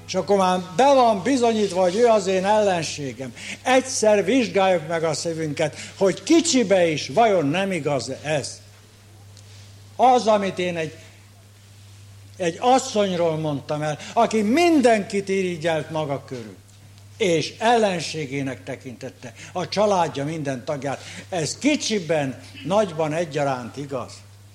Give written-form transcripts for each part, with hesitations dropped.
És akkor már be van bizonyítva, hogy ő az én ellenségem. Egyszer vizsgáljuk meg a szívünket, hogy kicsibe is vajon nem igaz ez. Az, amit én egy asszonyról mondtam el, aki mindenkit irigyelt maga körül, és ellenségének tekintette a családja minden tagját. Ez kicsiben, nagyban egyaránt igaz.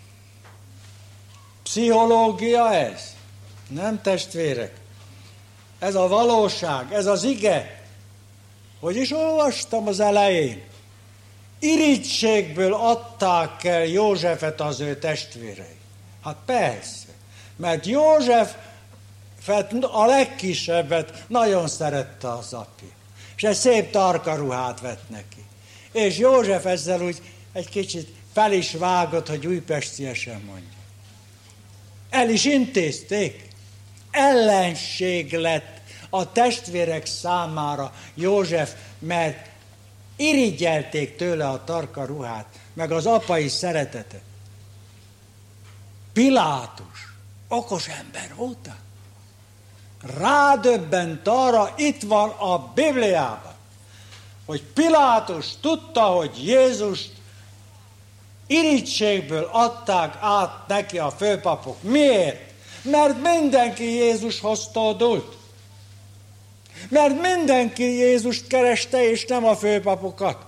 Pszichológia ez? Nem, testvérek. Ez a valóság, ez az ige. Hogy is olvastam az elején. Irigységből adták el Józsefet az ő testvérei. Hát persze, mert József a legkisebbet nagyon szerette az apja. És egy szép tarka ruhát vett neki. És József ezzel úgy egy kicsit fel is vágott, hogy újpestiesen mondja. El is intézték. Ellenség lett a testvérek számára József, mert irigyelték tőle a tarka ruhát, meg az apai szeretetet. Pilátus, okos ember volt. Rádöbbent arra, itt van a Bibliában, hogy Pilátus tudta, hogy Jézust irigységből adták át neki a főpapok. Miért? Mert mindenki Jézushoz tordult. Mert mindenki Jézust kereste, és nem a főpapokat.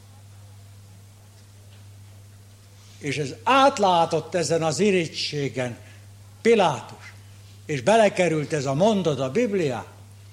És ez átlátott ezen az irigységen Pilátus. És belekerült ez a mondat a Bibliába.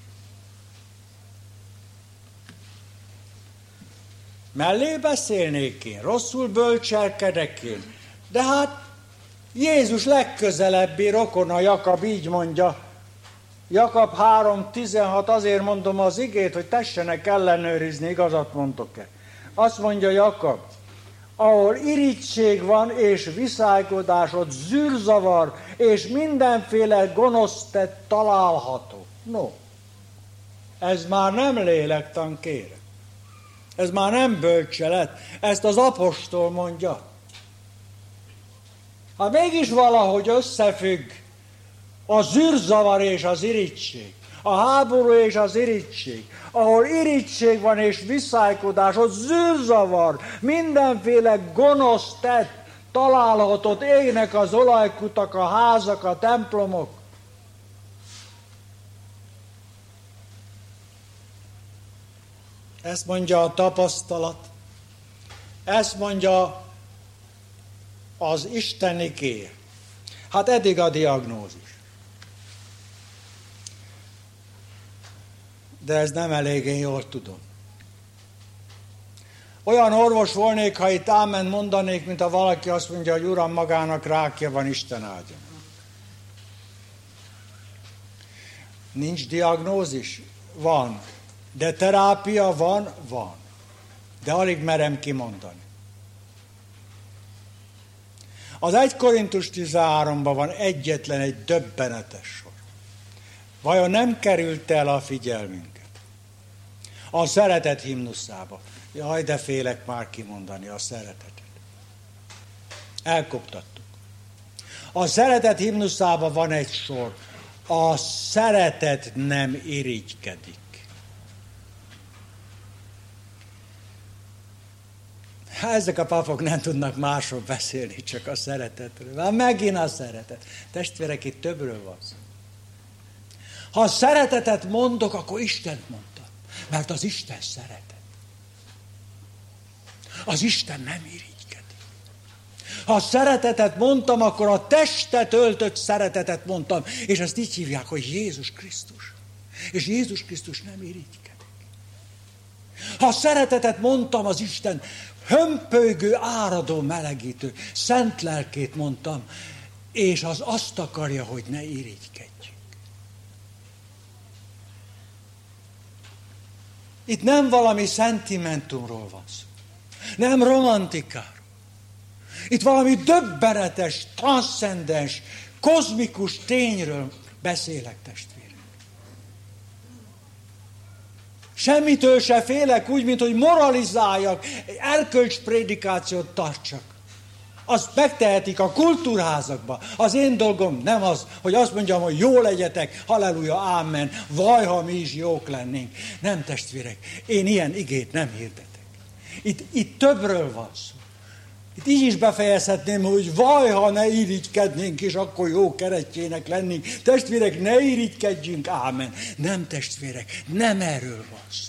Mellé beszélnék én, rosszul bölcselkedek én. De hát Jézus legközelebbi rokona, Jakab így mondja, Jakab 3:16, azért mondom az igét, hogy tessenek ellenőrizni, igazat mondtok-e. Azt mondja Jakab, ahol irigység van és viszálykodás, ott zűrzavar és mindenféle gonosz tett található. No, ez már nem lélektan, kérem. Ez már nem bölcselet, ezt az apostol mondja. Ha mégis valahogy összefügg a zűrzavar és az irigység, a háború és az irigység, ahol irigység van és viszálykodás, ott zűrzavar, mindenféle gonosz tett találhatott, égnek az olajkutak, a házak, a templomok. Ezt mondja a tapasztalat, ezt mondja az Isteni kér. Hát eddig a diagnózis. De ez nem elég, én jól tudom. Olyan orvos volnék, ha itt ámen mondanék, mint ha valaki azt mondja, hogy Uram, magának rákja van, Isten áldja. Nincs diagnózis? Van. De terápia van? Van. De alig merem kimondani. Az 1 Korintus 13-ban van egyetlen egy döbbenetes sor. Vajon nem került el a figyelmünket? A szeretet himnuszába. Jaj, de félek már kimondani a szeretetet. Elkoptattuk. A szeretet himnuszában van egy sor. A szeretet nem irigykedik. Ezek a papok nem tudnak másról beszélni, csak a szeretetről. Már megint a szeretet. Testvérek, itt többről van szó. Ha szeretetet mondok, akkor Istent mondtam. Mert az Isten szeretet. Az Isten nem irigykedik. Ha szeretetet mondtam, akkor a testet öltött szeretetet mondtam. És ezt így hívják, hogy Jézus Krisztus. És Jézus Krisztus nem irigykedik. Ha szeretetet mondtam, az Isten hömpölygő, áradó, melegítő, szent lelkét mondtam, és az azt akarja, hogy ne irigykedjünk. Itt nem valami szentimentumról van szó. Nem romantikáról. Itt valami döbbenetes, transzcendens, kozmikus tényről beszélek, testvérek. Semmitől se félek úgy, mint hogy moralizáljak, erkölcsprédikációt tartsak. Azt megtehetik a kultúrházakban. Az én dolgom nem az, hogy azt mondjam, hogy jó legyetek, halleluja, ámen, vaj, ha mi is jók lennénk. Nem, testvérek, én ilyen igét nem hirdetek. Itt többről van szó. Itt így is befejezhetném, hogy vaj, ha ne irigykednénk, és akkor jó keresztjének lennénk. Testvérek, ne irigykedjünk, ámen. Nem, testvérek, nem erről van szó.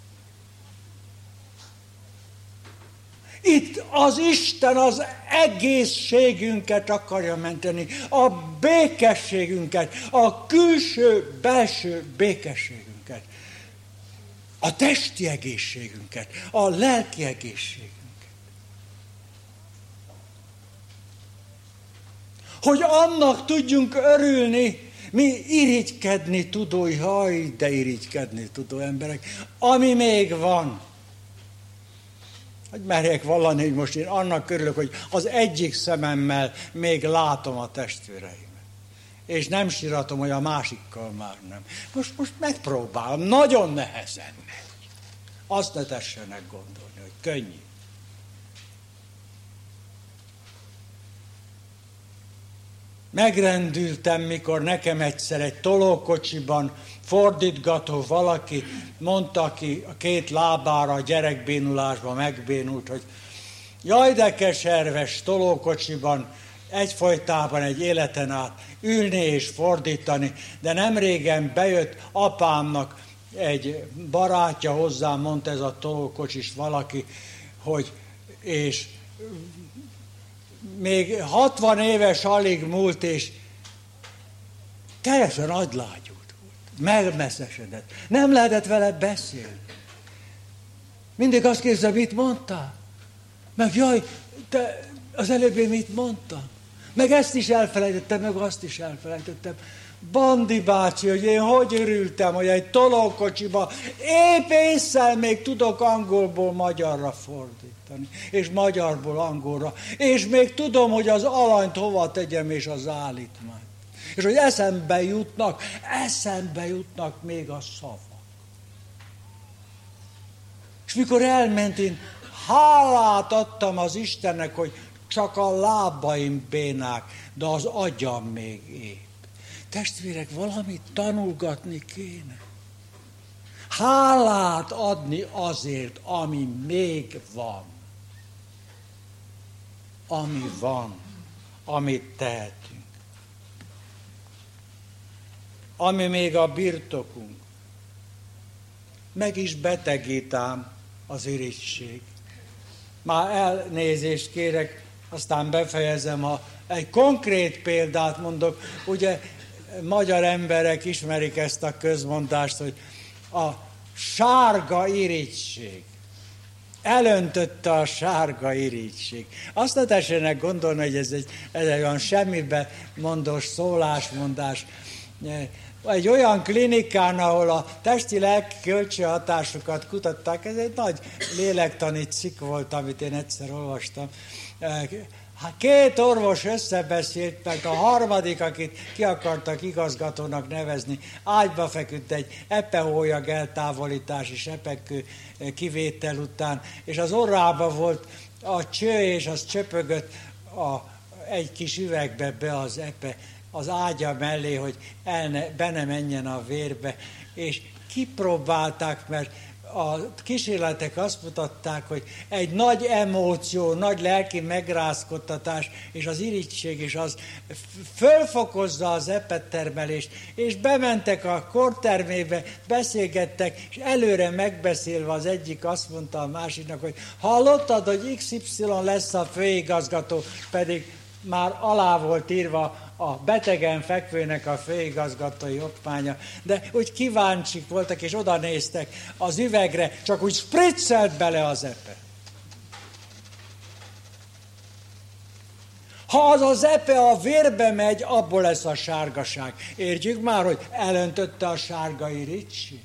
Itt az Isten az egészségünket akarja menteni, a békességünket, a külső-belső békességünket, a testi egészségünket, a lelki egészségünket. Hogy annak tudjunk örülni, mi irigykedni tudó, jaj, de irigykedni tudó emberek, ami még van. Hogy merjek vallani, hogy most én annak örülök, hogy az egyik szememmel még látom a testvéreimet. És nem síratom, hogy a másikkal már nem. Most megpróbálom, nagyon nehezen megy. Azt ne tessenek gondolni, hogy könnyű. Megrendültem, mikor nekem egyszer egy tolókocsiban fordítgató valaki mondta ki a két lábára a gyerekbénulásban megbénult, hogy jaj, de keserves tolókocsiban egyfolytában egy életen át ülni és fordítani, de nem régen bejött apámnak egy barátja hozzám, mondta ez a tolókocsis valaki, hogy és még 60 éves alig múlt, és teljesen agylágyult volt. Megmesszesedett. Nem lehetett vele beszélni. Mindig azt kérdezem, mit mondtál? Meg jaj, te az előbb én mit mondtam? Meg ezt is elfelejtettem, meg azt is elfelejtettem. Bandi bácsi, hogy én hogy örültem, hogy egy tolókocsiba épp ésszel még tudok angolból magyarra fordítani, és magyarból angolra, és még tudom, hogy az alanyt hova tegyem, és az állítmányt. És hogy eszembe jutnak még a szavak. És mikor elment, én hálát adtam az Istennek, hogy csak a lábaim bénák, de az agyam még épp. Testvérek, valamit tanulgatni kéne. Hálát adni azért, ami még van. Ami van, amit tehetünk. Ami még a birtokunk. Meg is betegít ám az irigység. Már elnézést kérek, aztán befejezem, egy konkrét példát mondok. Ugye magyar emberek ismerik ezt a közmondást, hogy a sárga irigység. Elöntötte a sárga irigység. Azt ne tessenek gondolni, hogy ez egy olyan semmibe mondós szólásmondás. Egy olyan klinikán, ahol a testi-lelki kölcsönhatásokat kutatták, ez egy nagy lélektani cikk volt, amit én egyszer olvastam. Két orvos összebeszélt, mert a harmadik, akit ki akartak igazgatónak nevezni, ágyba feküdt egy epehólyag eltávolítás és epekő kivétel után, és az orrába volt a cső, és az csöpögött egy kis üvegbe be az epe, az ágya mellé, hogy be ne menjen a vérbe, és kipróbálták, mert a kísérletek azt mutatták, hogy egy nagy emóció, nagy lelki megrázkodtatás, és az irigység is az fölfokozza az epettermelést, és bementek a kortermébe, beszélgettek, és előre megbeszélve az egyik azt mondta a másiknak, hogy hallottad, hogy XY lesz a főigazgató, pedig már alá volt írva a betegen fekvőnek a főigazgatói okmánya, de úgy kíváncsik voltak, és oda néztek az üvegre, csak úgy spriccelt bele az epe. Ha az epe a vérbe megy, abból lesz a sárgaság. Értjük már, hogy elöntötte a sárga irigység?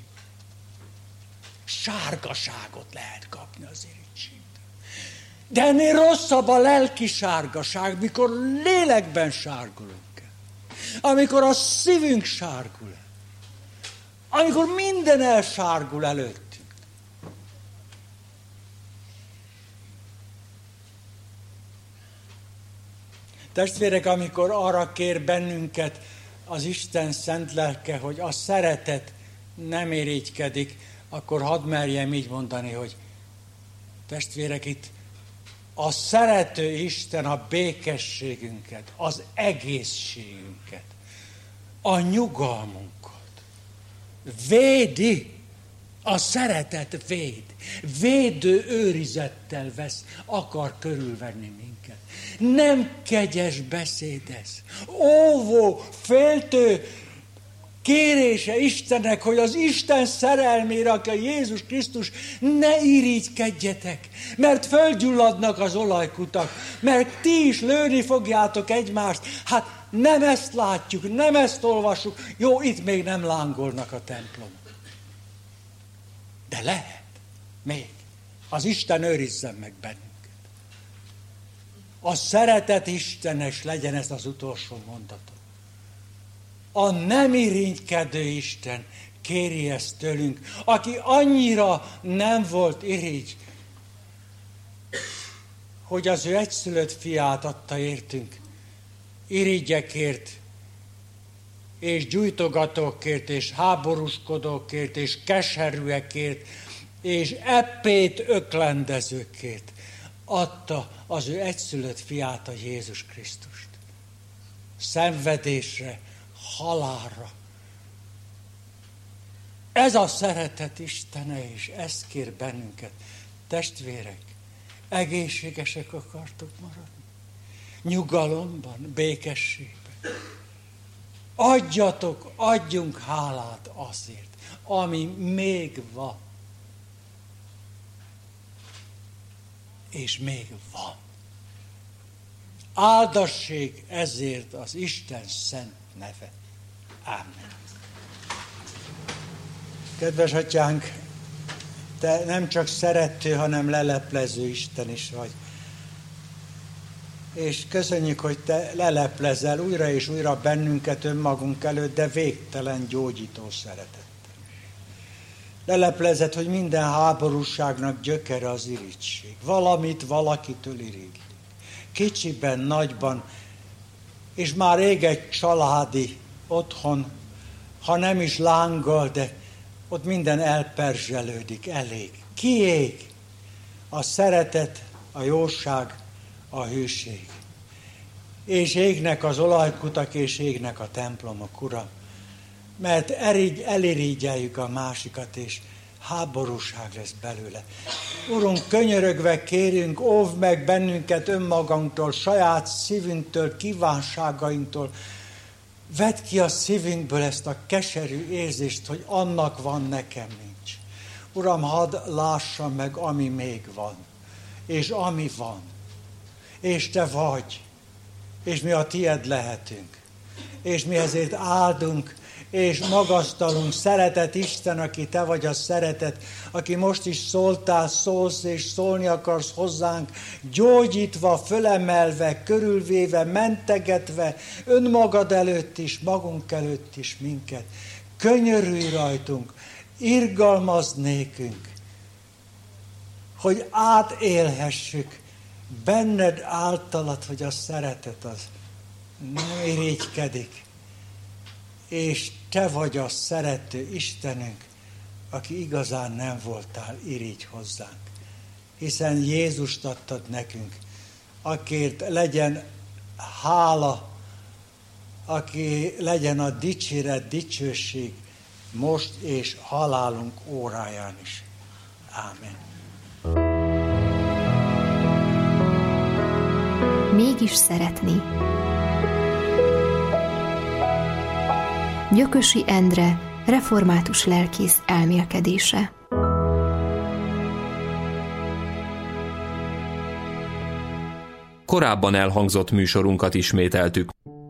Sárgaságot lehet kapni az irigység. De ennél rosszabb a lelki sárgaság, mikor lélekben sárgulunk. Amikor a szívünk sárgul el. Amikor minden elsárgul előttünk. Testvérek, amikor arra kér bennünket az Isten szent lelke, hogy a szeretet nem irigykedik, akkor hadd merjem így mondani, hogy testvérek, itt a szerető Isten a békességünket, az egészségünket, a nyugalmunkat védi. A szeretet véd. Védő őrizettel akar körülvenni minket. Nem kegyes beszédez. Óvó, féltő kérése Istennek, hogy az Isten szerelmére, aki a Jézus Krisztus, ne irigykedjetek, mert fölgyulladnak az olajkutak, mert ti is lőni fogjátok egymást. Hát nem ezt látjuk, nem ezt olvassuk. Jó, itt még nem lángolnak a templomok. De lehet, még. Az Isten őrizzen meg bennünket. A szeretet Istenes legyen ez az utolsó mondatom. A nem irigykedő Isten kéri ezt tőlünk, aki annyira nem volt irigy, hogy az ő egyszülött fiát adta értünk, irigyekért, és gyújtogatókért, és háborúskodókért, és keserűekért, és eppét öklendezőkért adta az ő egyszülött fiát, a Jézus Krisztust. Szenvedésre, halálra. Ez a szeretet Istene, és ezt kér bennünket. Testvérek, egészségesek akartok maradni? Nyugalomban, békességben. Adjunk hálát azért, ami még van. És még van. Áldassék ezért az Isten szent neve. Ámen. Kedves atyánk, te nem csak szerető, hanem leleplező Isten is vagy. És köszönjük, hogy te leleplezel újra és újra bennünket önmagunk előtt, de végtelen gyógyító szeretettel. Leleplezed, hogy minden háborúságnak gyökere az irigység. Valamit valakitől irigylik. Kicsiben, nagyban, és már rég egy családi otthon, ha nem is lángol, de ott minden elperzselődik, elég. Kiég a szeretet, a jóság, a hűség. És égnek az olajkutak, és égnek a templomok, Uram. Mert elirigyeljük a másikat, és háborúság lesz belőle. Urunk, könyörögve kérünk, óvd meg bennünket önmagunktól, saját szívünktől, kívánságainktól. Vedd ki a szívünkből ezt a keserű érzést, hogy annak van, nekem nincs. Uram, hadd lássam meg, ami még van, és ami van. És te vagy, és mi a tied lehetünk. És mi ezért áldunk, és magasztalunk. Szeretet Isten, aki te vagy a szeretet, aki most is szóltál, szólsz, és szólni akarsz hozzánk, gyógyítva, fölemelve, körülvéve, mentegetve, önmagad előtt is, magunk előtt is minket. Könyörülj rajtunk, irgalmazd nékünk, hogy átélhessük benned általad, hogy a szeretet az nem irigykedik, és te vagy a szerető Istenünk, aki igazán nem voltál irigy hozzánk. Hiszen Jézust adtad nekünk, akiért legyen hála, aki legyen a dicséret, dicsőség most és halálunk óráján is. Ámen. Mégis szeretni. Gyökösi Endre, református lelkész elmélkedése. Korábban elhangzott műsorunkat ismételtük.